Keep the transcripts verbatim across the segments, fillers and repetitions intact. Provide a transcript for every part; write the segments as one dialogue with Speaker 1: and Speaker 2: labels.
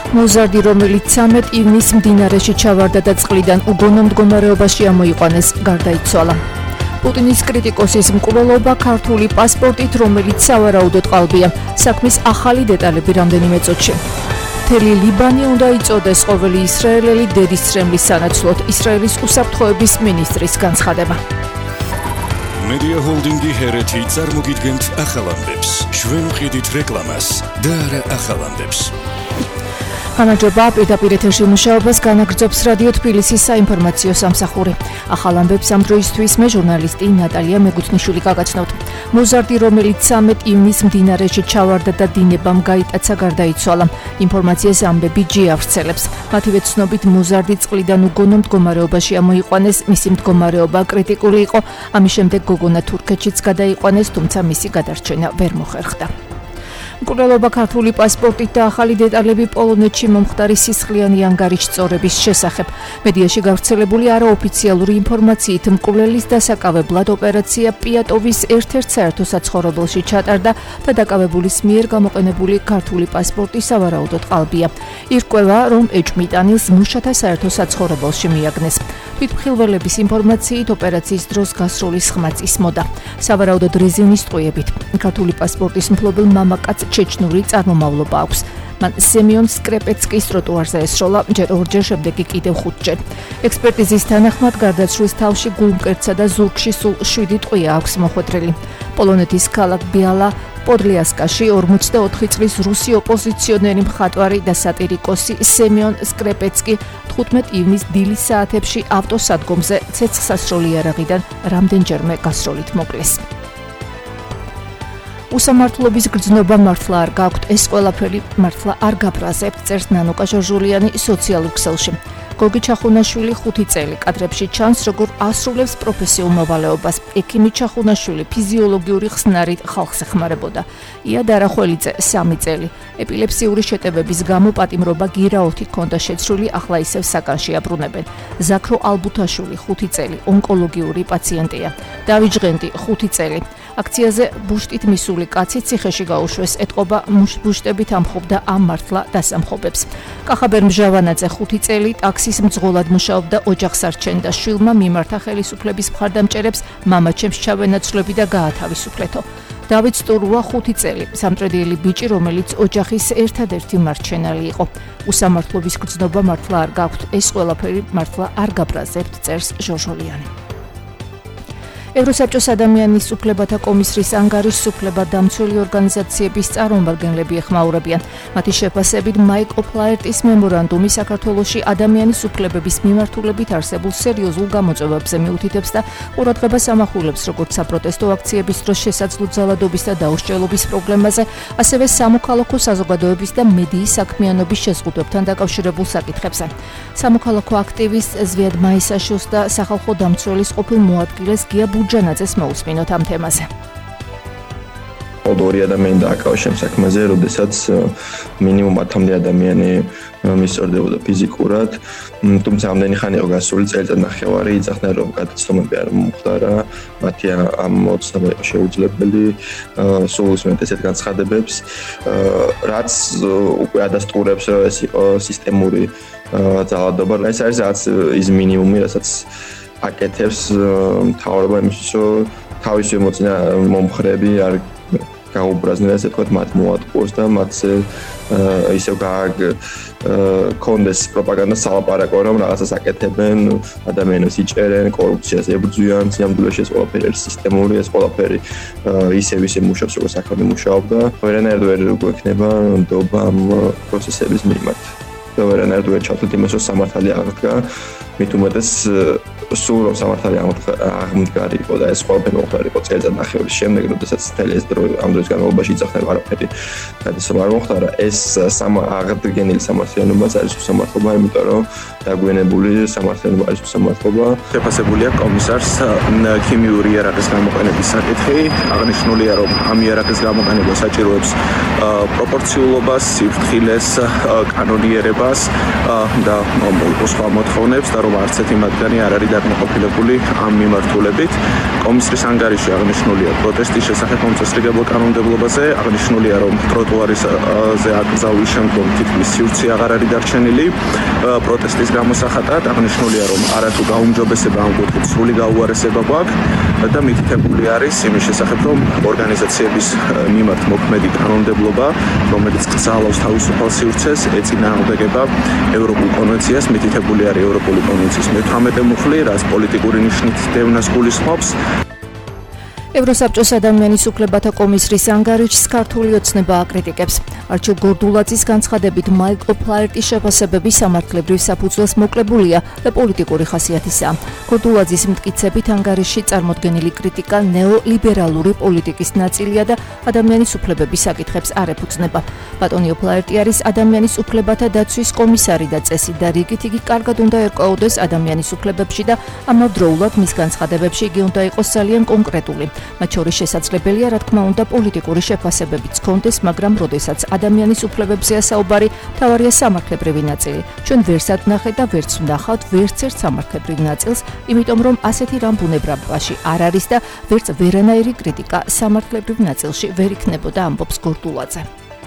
Speaker 1: მოზარდი, რომელიც ცამეტ ივნისს მდინარეში ჩავარდა და წყლიდან უგონო მდგომარეობაში ამოიყვანეს, გარდაიცვალა. პუტინის კრიტიკოსის მკვლელობა ქართული პასპორტით, რომელიც სავარაუდოდ ყალბია. საქმის ახალი დეტალები რამდენიმე წუთში. მთელი ლიბანი უნდა იწოდეს ყოველი ისრაელელი დედის ცრემლის სანაცვლოდ. ისრაელის უსაფრთხოების მინისტრის განცხადება.
Speaker 2: Media Holdingi ჰერეთი წარმოგიდგენთ ახალამდებს. ჩვენ ვყიდით რეკლამას და არა ახალამდებს.
Speaker 1: გამარჯობა, პირდაპირ ეთერში მუშაობას განაგრძობს რადიო თბილისის საინფორმაციო სამსახური. ახალ ამბებს ამ დროისთვის მე ჟურნალისტი ნატალია მეგუთნიშვილი გაგაცნობთ. მოზარდი, რომელიც ცამეტ ივნისს მდინარეში ჩავარდა და დინებამ გაიტაცა, გარდაიცვალა. ინფორმაციას ამბები ჯი ავრცელებს. მათივე ცნობით, მოზარდი წყლიდან უგონო მდგომარეობაში ამოიყვანეს, მისი მდგომარეობა კრიტიკული იყო. ამის შემდეგ გოგონა თურქეთშიც გადაიყვანეს, თუმცა მისი გადარჩენა ვერ მოხერხდა. მკვლელობა ქართული პასპორტით და ახალი დეტალები პოლონეთში მომხდარი სისხლიანი ანგარიშ წორების შესახებ. მედიაში გავრცელებული არაოფიციალური ინფორმაციით, მკვლელის დასაკავებლად ოპერაცია პიატოვის ერთ-ერთ საერთო საცხოვრებელში ჩატარდა და დაკავებულის მიერ გამოყენებული ქართული პასპორტი სავარაუდოდ ყალბია. ირკვევა, რომ ეჭვმიტანილს მუშათა საერთო საცხოვრებელში მიაგნეს. თვითმხილველების ინფორმაციით, ოპერაციის დროს გასროლის ხმაც ისმოდა. სავარაუდოდ რეზინის ტყვიებით. ქართული პასპორტის მფლობელ მამაკაცს ჩეჩნური წარმომავლობა აქვს. მან სემიონ სკრეპეცკის ტროტუარზე ესროლა, ჯერ ორჯერ, შემდეგ კი კიდევ ხუთჯერ. ექსპერტიზის თანახმად, გარდაცვლის თავში გულმკერდსა და ზურგში სულ შვიდი ტყვია აქვს მოხვედრილი. პოლონეთის ქალაქ ბიალა პოდლიასკაში ორმოცდაოთხი წლის რუსი ოპოზიციონერი მხატვარი და სატირიკოსი სემიონ სკრეპეცკი თხუთმეტ ივნისს დილის საათებში ავტოსადგომზე ცეცხლსასროლი იარაღიდან რამდენჯერმე გასროლით მოკლეს. უსამართლობის გრძნობა მართლა არ გაქვთ, ეს ყველაფერი მართლა არ გაბრაზებთ, წერს ნანუკა ჟორჟულიანი სოციალურ ქსელში. გოგი ჩახუნაშვილი ხუთი წელი კადრებში ჩანს, როგორ ასრულებს პროფესიულ მოვალეობას. ექიმი ჩახუნაშვილი ფიზიოლოგიური ხსნარით ხალხს ეხმარებოდა. ია დარახველიძე სამი წელი. ეპილეფსიური შეტევების გამო პატიმრობა გირაოთი ჰქონდა შეცვლილი, ახლა ისევ საკანში აბრუნებენ. ზაქრო ალბუთაშვილი ხუთი წელი, ონკოლოგიური პაციენტია. დავით ჟღენტი ხუთი წელი. აქციაზე ბუშტით მისული კაცი ციხეში გაუშვეს, ეტყობა ბუშტებით ამხობდა ამ მართლა დასამხობებს. კახაბერ მჟავანაძე ხუთი წელი ტაქსის მძღოლად მუშაობდა, ოჯახს არჩენდა, შვილმა მიმართა ხელისუფლების მხარდამჭერებს, მამაჩემს ჩავენაცვლები და გაათავისუფლეთო. დავით სტურუა ხუთი წელი, სამტრედიელი ბიჭი, რომელიც ოჯახის ერთადერთი მარჩენალი იყო. უსამართლობის გრძნობა მართლა არ გაქვთ, ეს ყველაფერი მართლა არ გაბრაზებთ, წერს ჟორჟოლიანი. ევროსაბჭოს ადამიანის უფლებათა კომისრის ანგარიშს უფლებადამცველი ორგანიზაციების წარმომადგენლები ეხმაურებიან. მათი შეფასებით, მაიკ ოფლაერტის მემორანდუმი საქართველოში ადამიანის უფლებების მიმართულებით არსებულ სერიოზულ გამოწვევებზე მიუთითებს და ყურადღებას ამახვილებს როგორც საპროტესტო აქციების დროს შესაძლო ძალადობის და დაუსჯელობის პრობლემაზე, ასევე სამოქალაქო საზოგადოების და მედიის საქმიანობის შეზღუდვებთან დაკავშირებულ საკითხებზე. სამოქალაქო აქტივისტ ზვიად მაისაშვილს და სახალხო დამცველის ყოფილ მოადგილეს გია ბურჯანაძეს მოусმინოთ ამ თემაზე.
Speaker 3: ორი ადამიანი დააკავეს საქმეზე, როდესაც მინიმუმ ათამდე ადამიანი მისწორდებოდა ფიზიკურად, თუმცა ამდენი ხანი იყო გასული წელიწადნახევარი, იძახდნენ რომ გადაცნობები არ მომხდარა, მათი ამ მოცნობა იყო შეუძლებელი, სულ ისმენთ ესეთ განცხადებებს, რაც უკვე ადასტურებს რომ ეს იყო სისტემური ძალადობა. ეს არის რაც ის მინიმუმი, რასაც აკეთებს მთავრობა იმისთვის, რომ თავისი მოწინა მომხრეები არ გაუბრაზდნენ, ასე ვთქვათ, მათ მოატყუოს და მათზე ისევ გქონდეს პროპაგანდა სალაპარაკო, რომ რაღაცას აკეთებენ, ადამიანებს იჭერენ, კორუფციას ებრძვიან, სიამდვილეში ეს ყველაფერი არის სისტემური, ეს ყველაფერი ისევ ისე მუშაობს, როგორც აქამდე მუშაობდა. ვერანაირად ვერ გვექნება ნდობა ამ პროცესების მიმართ. და ვერანაირად ვერ ჩავთვლით იმას, რომ სამართალი აღდგა, მით უმეტეს სულ რომ სამართალი აღმდგარი იყო და ეს ყველაფერი მოხდა იყო წელიწადნახევრის შემდეგ, როდესაც მთელი ეს დრო ამ დროის განმავლობაში იძახდნენ არაფერი გადასავალ არ მოხდა, ეს აღდგენილი სამართლიანობაც არის უსამართლობა, იმიტომ რომ დაგვიანებული სამართლიანობა არის უსამართლობა.
Speaker 4: შეფასებული აქვს კომისარს ქიმიური იარაღის გამოყენების საკითხი. აღნიშნულია, რომ ამ იარაღის გამოყენება საჭიროებს პროპორციულობას, სიფრთხილეს, კანონიერებას და სხვა მოთხოვნებს და რომ არც ერთი მათგანი არ არის დაკმაყოფილებული ამ მიმართულებით. კომისრის ანგარიში აღნიშნულია პროტესტის შესახებ მომწესრიგებელ კანონმდებლობაზე, აღნიშნულია რომ ტროტუარზე აკრძალვის შემდგომ თითქმის სივრცე აღარ არის დარჩენილი პროტესტის გამოსახატად, აღნიშნულია რომ არათუ გაუმჯობესება ამ კუთხით სრული გაუარესება გვაქვს და მითითებული არის იმის შესახებ რომ ორგანიზაციების მიმართ მოქმედი კანონმდებლობა, რომელიც გრძალავს თავისუფალ სივრცეს, ეწინააღმდეგება ევროპულ კონვენციას, მითითებული არის ევროპული კონვენციის მეთვრამეტე მუხლი, რაც პოლიტიკური ნიშნით დევნას გულისხმობს.
Speaker 1: ევროსაბჭოს ადამიანის უფლებათა კომისრის ანგარიშს ქართული ოცნება აკრიტიკებს. არჩილ გორდულაძის განცხადებით მაიკლ ფლაერტის შეფასებები სამართლებრივ საფუძველს მოკლებულია და პოლიტიკური ხასიათისაა. გორდულაძის მტკიცებით ანგარიშში წარმოდგენილი კრიტიკა ნეოლიბერალური პოლიტიკის ნაწილია და ადამიანის უფლებების საკითხებს არ ეფუძნება. ბატონიო ფლაერტი არის ადამიანის უფლებათა დაცვის კომისარი და წესი და რიგით იგი კარგად უნდა ერკვეოდეს ადამიანის უფლებებში და ამავდროულად მის განცხადებებში იგი უნდა იყოს ძალიან კონკრეტული. მათ შორის შესაძლებელია, რა თქმა უნდა, პოლიტიკური შეფასებებიც ჰქონდეს, მაგრამ როდესაც ადამიანის უფლებებზეა საუბარი, მთავარია სამართლებრივი ნაწილი. ჩვენ ვერსად ვნახეთ და ვერც ვნახავთ ვერც ერთ სამართლებრივ ნაწილს, იმიტომ რომ ასეთი რამ ბუნებრივობაში არ არის და ვერც ვერანაირი კრიტიკა სამართლებრივ ნაწილში ვერ იქნებოდა, ამბობს გორდულაძე.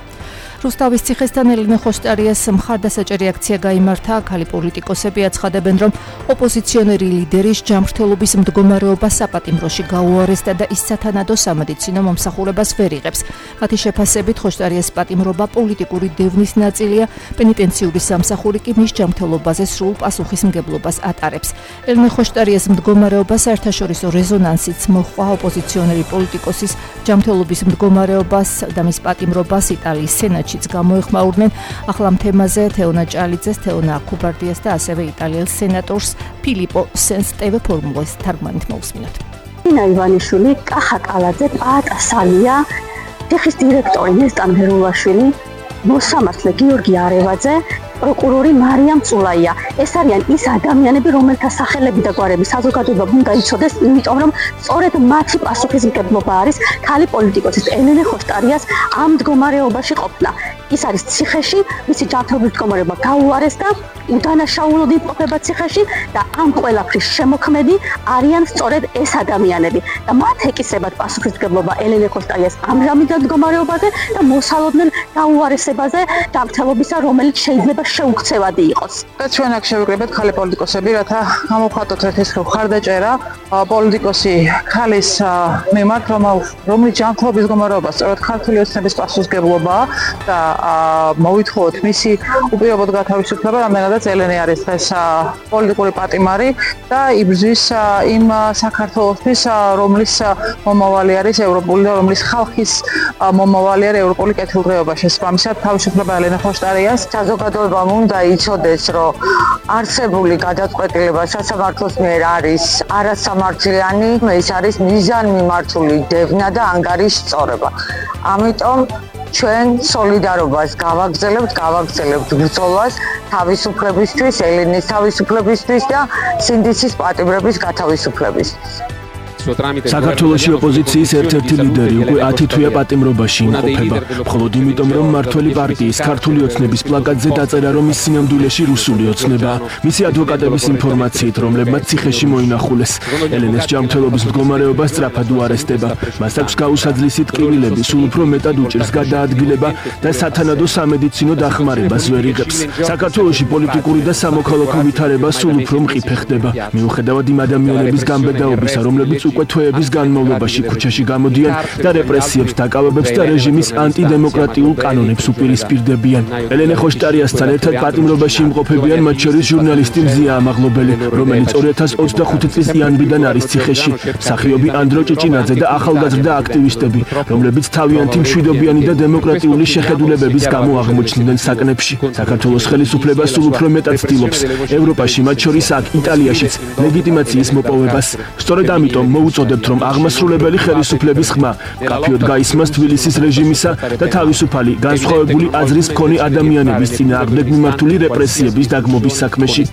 Speaker 1: რუსთავის ციხესთან ელენე ხოშტარიას მხარდასაჭერი აქცია გაიმართა. ქალი პოლიტიკოსები აცხადებენ, რომ ოპოზიციონერი ლიდერის ჯანმრთელობის მდგომარეობა საპატიმროში გაუარესდა და ის სათანადო სამედიცინო მომსახურებას ვერ იღებს. მათი შეფასებით ხოშტარიას პატიმრობა პოლიტიკური დევნის ნაწილია, პენიტენციური სამსახური კი მის ჯანმრთელობაზე სრულ პასუხისმგებლობას ატარებს. ელენე ხოშტარიას მდგომარეობა საერთაშორისო რეზონანსიც მოჰყვა ოპოზიციონერი პოლიტიკოსის ჯანმრთელობის მდგომარეობას და მის პატიმრობას იტალიის სენატში გამოეხმაურნენ. ახლა ამ თემაზე თეონა ჭალიძეს, თეონა აკუბარდიას და ასევე იტალიელ სენატორს ფილიპო სენსტევე ფორმულას თარგმანით მოვსმინოთ.
Speaker 5: ნინა ივანიშვილი, კახა კალაძე, პაატა სალია, ციხის დირექტორი ნესტან ვერულაშვილი, მოსამართლე გიორგი არევაძე, პროკურორი მარიამ წულაია. ეს არიან ის ადამიანები, რომელთა სახელები და გვარები საზოგადოებამ უნდა იცოდეს, იმიტომ რომ სწორედ მათი პასუხისმგებლობა არის ქალი პოლიტიკოსის ელენე ხოშტარიას ამ მდგომარეობაში ყოფნა. ის არის ციხეში, მისი ჯანმრთელობის მდგომარეობა გაუარესდა, უდანაშაულოდ იმყოფება ციხეში და ამ ყველაფრის შემოქმედი არიან სწორედ ეს ადამიანები. და მათ ეკისრებათ პასუხისმგებლობა ელენე ხოშტარიას ამჟამინდელ მდგომარეობაზე და მოსალოდნელ გაუარესებაზე ჯანმრთელობისა, რომელიც შეიძლება შეუქცევადი იყოს.
Speaker 6: და ჩვენ აქ შევიკრიბეთ ქალი პოლიტიკოსები, რათა გამოვხატოთ ერთის მხარდაჭერა პოლიტიკოსი ქალის მიმართ, რომლის ჯანმრთელობის მდგომარეობა სწორედ ქართული ოცნების პასუხისმგებლობაა და მოვითხოვოთ მისი უპირობოდ გათავისუფლება, რამდენადაც ელენე არის დღეს პოლიტიკური პატიმარი და იბრძვის იმ საქართველოსთვის, რომლის მომავალი არის ევროპული და რომლის ხალხის მომავალი არის ევროპული კეთილდღეობა. შესაბამისად, თავისუფლება ელენე ხოშტარიას.
Speaker 7: საზოგადოებამ უნდა იცოდეს, რომ არსებული გადაწყვეტილება სასამართლოს მიერ არის არასამართლიანი, ეს არის მიზანმიმართული დევნა და ანგარიშ სწორება. ამიტომ ჩვენ სოლიდარობას გავაგრძელებთ, გავაგრძელებთ ბრძოლას თავისუფლებისთვის, ელენეს თავისუფლებისთვის და სინდისის პატიმრების გათავისუფლებისთვის.
Speaker 8: საქართველოში ოპოზიციის ერთ-ერთი ლიდერი უკვე ათი თვეა პატიმრობაში იმყოფება, მხოლოდ იმიტომ, რომ მმართველი პარტიის ქართული ოცნების პლაკატზე დაწერა, რომ ის სინამდვილეში რუსული ოცნებაა. მისი ადვოკატების ინფორმაციით, რომლებმაც ციხეში მოინახულეს, ელენეს ჯანმრთელობის მდგომარეობა სწრაფად უარესდება. მას აქვს გაუსაძლისი ტკივილები, სულ უფრო მეტად უჭირს გადაადგილება და სათანადო სამედიცინო დახმარებას ვერ იღებს. საქართველოში პოლიტიკური და სამოქალაქო ვითარება სულ უფრო მყიფე ხდება. მიუხედავად იმ ადამიანების გამბედაობისა, რომლებიც უკვე თვეების განმავლობაში ქუჩაში გამოდიან და რეპრესიებს, დაკავებებს და რეჟიმის ანტიდემოკრატიულ კანონებს უპირისპირდებიან. ელენე ხოშტარიასთან ერთად პატიმრობაში იმყოფებიან მათ შორის ჟურნალისტი მზია ამაღლობელი, რომელიც ორი ათას ოცდახუთი წლის იანვრიდან არის ციხეში, მსახიობი ანდრო ჭიჭინაძე და ახალგაზრდა აქტივისტები, რომლებიც თავიანთი მშვიდობიანი და დემოკრატიული შეხედულებების გამო აღმოჩნდნენ საკნებში. საქართველოს ხელისუფლება სულ უფრო მეტად ცდილობს ევროპაში, მათ შორის აქ იტალიაშიც ლეგიტიმაციის მოპოვებას. სწორედ ამიტომ მოუწოდებთ, რომ აღმასრულებელი ხელისუფლების ხმა კაფიოდ გაისმას თბილისის რეჟიმისა და თავისუფალი განსხვავებული აზრის მქონე ადამიანების წინააღმდეგ მიმართული რეპრესიების დაგმობის საქმეში.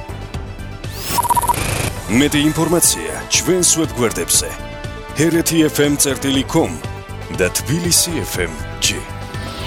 Speaker 2: მეტი ინფორმაცია ჩვენს ვებგვერდებზე ჰერეთი ეფ ემ წერტილი კომ და თბილისი ეფ ემ ჯი.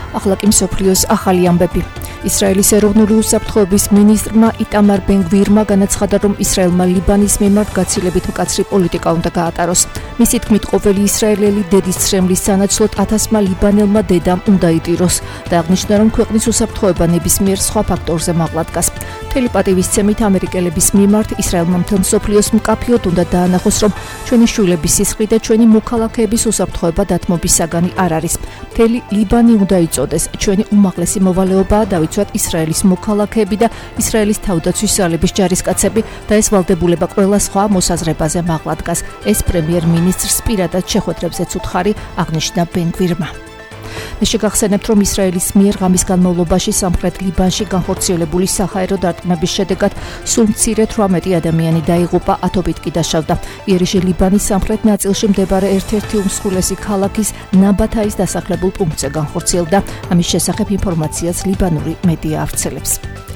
Speaker 1: ახლა კი მსოფლიოს ახალი ამბები. ისრაელის ეროვნული უსაფრთხოების მინისტრმა იტამარ ბენ-გვირმა განაცხადა, რომ ისრაელმა ლიბანის მიმართ გაცილებით მკაცრი პოლიტიკა უნდა გაატაროს. მისი თქმით, ყოველი ისრაელელი დედის ცრემლის სანაცვლოდ ათასმა ლიბანელმა დედამ უნდა იტიროს და აღნიშნა, რომ ქვეყნის უსაფრთხოება ნებისმიერ სხვა ფაქტორზე მაღლა დგას. მთელი პატივისცემით ამერიკელების მიმართ ისრაელმა მთელ მსოფლიოს მკაფიოდ უნდა დაანახოს, რომ ჩვენი შვილების სისხლი და ჩვენი მოქალაქეების უსაფრთხოება დათმობის საგანი არ არის. მთელი ლიბანი უნდა იწოდეს. ჩვენი უმაღლესი მოვალეობაა დავიცვათ ისრაელის მოქალაქეები და ისრაელის თავდაცვის ძალების ჯარისკაცები და ეს ვალდებულება ყველა სხვა მოსაზრებაზე მაღლა დგას. ეს პრემიერ-მინისტრს პირადად შეხვედრებზეც უთხარი, აღნიშნა ბენ-გვირმა. მე შეგახსენებთ, რომ ისრაელის მიერ ღამის განმავლობაში სამხრეთ ლიბანში განხორციელებული საჰაერო დარტყმების შედეგად სულ მცირე თვრამეტი ადამიანი დაიღუპა, ათობით კი დაშავდა. იერიშე ლიბანის სამხრეთ ნაწილში მდებარე ერთ-ერთი უმსხვილესი ქალაქის ნაბათაის დასახლებულ პუნქტზე განხორციელდა. ამის შესახებ ინფორმაციას ლიბანური მედია ავრცელებს.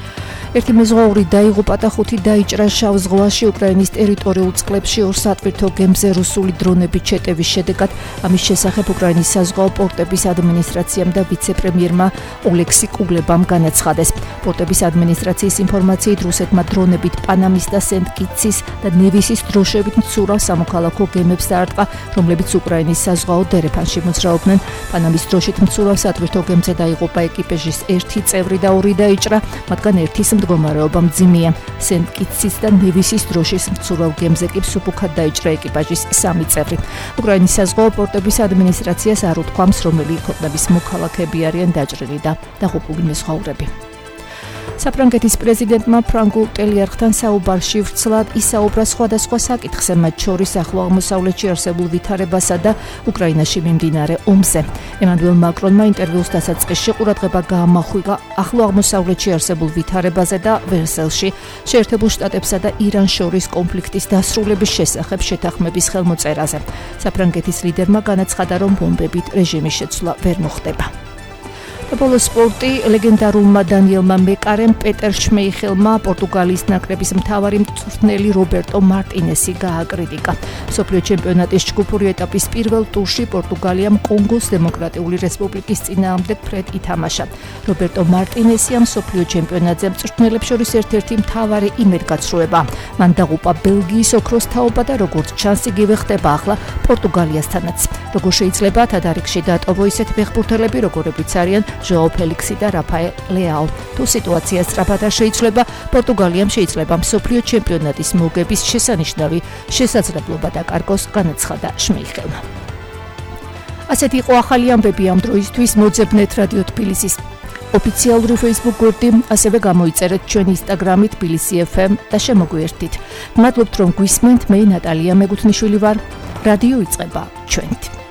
Speaker 1: ერთი მეზღვაური დაიღუპა და ხუთი დაიჭრა შავ ზღვაში უკრაინის ტერიტორიულ წყლებში ორ სატვირთო გემზე რუსული დრონებით შეტევის შედეგად. ამის შესახებ უკრაინის საზღვაო პორტების ადმინისტრაციამ და ვიცე-პრემიერმა ოლექსი კუგლებამ განაცხადეს. პორტების ადმინისტრაციის ინფორმაციით, რუსეთმა დრონებით პანამის და სენტ-კიტსის და ნევისის დროშებით მცურავ სამოქალაქო გემებს დაარტყა, რომლებიც უკრაინის საზღვაო დერეფანში მოძრაობდნენ. პანამის დროშით მცურავ სატვირთო გემზე დაიღუპა ეკიპაჟის ერთი წევრი და ორი დაიჭრა, მათგან ერთის მდგომარეობა მძიმეა. სენტ-კიტსის და ნევისის დროშის მცურავ გემზე კი მსუბუქად დაიჭრა ეკიპაჟის სამი წევრი. უკრაინის საზღვაო პორტების ადმინისტრაციას არ უთქვამს, რომელი ქვეყნების მოქალაქეები არიან დაჭრილი და დაღუპული მეზღვაურები. საფრანგეთის პრეზიდენტმა ფრანგულ ტელეარხთან საუბარში ვრცლად ისაუბრა სხვადასხვა საკითხზე, მათ შორის ახლო აღმოსავლეთში არსებულ ვითარებასა და უკრაინაში მიმდინარე ომზე. ემანუელ მაკრონმა ინტერვიუს დასაწყისში ყურადღება გაამახვილა ახლო აღმოსავლეთში არსებულ ვითარებაზე და ვერსელში შეერთებულ შტატებსა და irans შორის კონფლიქტის დასრულების შესახებ შეთანხმების ხელმოწერაზე. საფრანგეთის ლიდერმა განაცხადა, რომ ბომბებით რეჟიმის შეცვლა ვერ მოხდება. ბოლო სპორტი ლეგენდარულმა დანიელმა მეკარემ პეტერ შმეიხელმა პორტუგალიის ნაკრების მთავარი მწვრთნელი რობერტო მარტინესი გააკრიტიკა. მსოფლიო ჩემპიონატის ჯგუფური ეტაპის პირველ ტურში პორტუგალიამ კონგოს დემოკრატიული რესპუბლიკის წინააღმდეგ ფრედ ითამაშა. რობერტო მარტინესია მსოფლიო ჩემპიონატზე მწვრთნელებს შორის ერთ-ერთი მთავარი იმედგაცრუება. მან დაღუპა ბელგიის ოქროს თაობა და როგორც ჩანს, იგივე ხდება ახლა პორტუგალიასთანაც. როგორ შეიძლება თადარიგში დაატოვო ისეთი ფეხბურთელები, როგორებიც არიან ჟოაო ფელიქსი და რაფაელ ლეაო. თუ სიტუაცია სწრაფად არ შეიცვლება, პორტუგალიამ შეიძლება მსოფლიო ჩემპიონატის მოგების შესანიშნავი შესაძლებლობა დაკარგოს, განაცხადა შმეიხელმა. ასეთი იყო ახალი ამბები ამ დროისთვის. მოძებნეთ რადიო თბილისის ოფიციალური Facebook გვერდი, ასევე გამოიწერეთ ჩვენი Instagram-ი თბილისი ეფ ემ და შემოგვიერთდით. მადლობთ, რომ გვისმენთ. მე ნატალია მეგუთნიშვილი ვარ. რადიო იწყება ჩვენით.